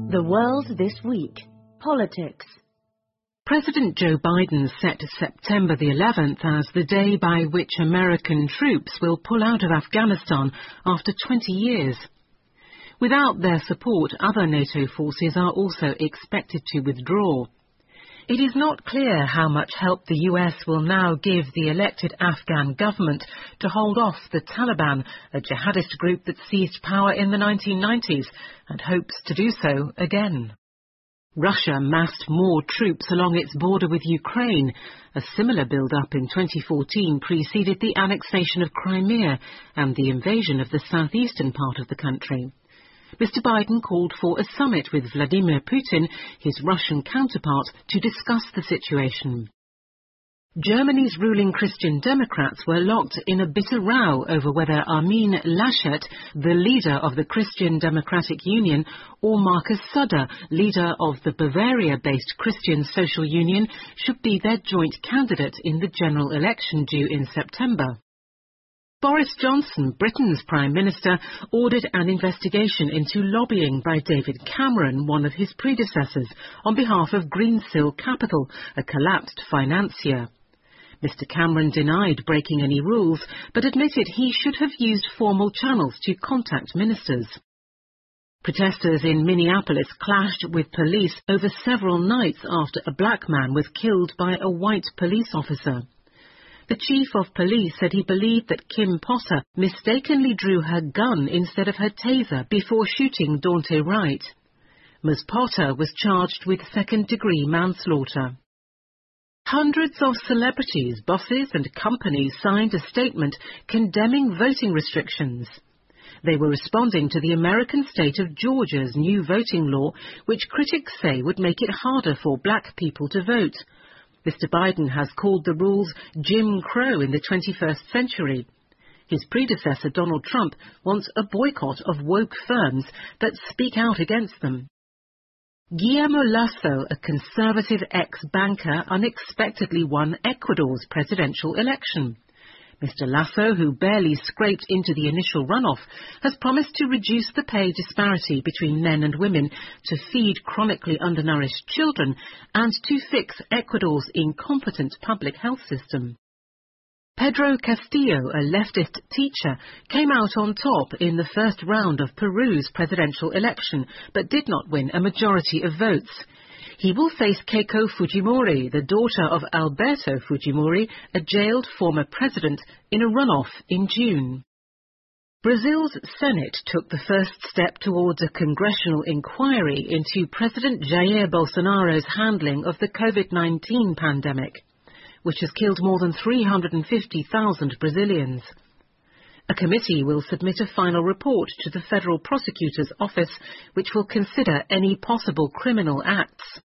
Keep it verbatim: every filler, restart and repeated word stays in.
The World This Week. Politics. President Joe Biden set September the eleventh as the day by which American troops will pull out of Afghanistan after twenty years. Without their support, other NATO forces are also expected to withdraw. It is not clear how much help the U S will now give the elected Afghan government to hold off the Taliban, a jihadist group that seized power in the nineteen nineties and hopes to do so again. Russia massed more troops along its border with Ukraine. A similar build-up in twenty fourteen preceded the annexation of Crimea and the invasion of the southeastern part of the country. Mister Biden called for a summit with Vladimir Putin, his Russian counterpart, to discuss the situation. Germany's ruling Christian Democrats were locked in a bitter row over whether Armin Laschet, the leader of the Christian Democratic Union, or Markus Söder, leader of the Bavaria-based Christian Social Union, should be their joint candidate in the general election due in September. Boris Johnson, Britain's Prime Minister, ordered an investigation into lobbying by David Cameron, one of his predecessors, on behalf of Greensill Capital, a collapsed financier. Mister Cameron denied breaking any rules, but admitted he should have used formal channels to contact ministers. Protesters in Minneapolis clashed with police over several nights after a black man was killed by a white police officer. The chief of police said he believed that Kim Potter mistakenly drew her gun instead of her taser before shooting Daunte Wright. Miz Potter was charged with second-degree manslaughter. Hundreds of celebrities, bosses and companies signed a statement condemning voting restrictions. They were responding to the American state of Georgia's new voting law, which critics say would make it harder for black people to vote. Mister Biden has called the rules Jim Crow in the twenty-first century. His predecessor, Donald Trump, wants a boycott of woke firms that speak out against them. Guillermo Lasso, a conservative ex-banker, unexpectedly won Ecuador's presidential election. Mister Lasso, who barely scraped into the initial runoff, has promised to reduce the pay disparity between men and women, to feed chronically undernourished children, and to fix Ecuador's incompetent public health system. Pedro Castillo, a leftist teacher, came out on top in the first round of Peru's presidential election, but did not win a majority of votes. He will face Keiko Fujimori, the daughter of Alberto Fujimori, a jailed former president, in a runoff in June. Brazil's Senate took the first step towards a congressional inquiry into President Jair Bolsonaro's handling of the COVID nineteen pandemic, which has killed more than three hundred fifty thousand Brazilians. A committee will submit a final report to the Federal Prosecutor's Office, which will consider any possible criminal acts.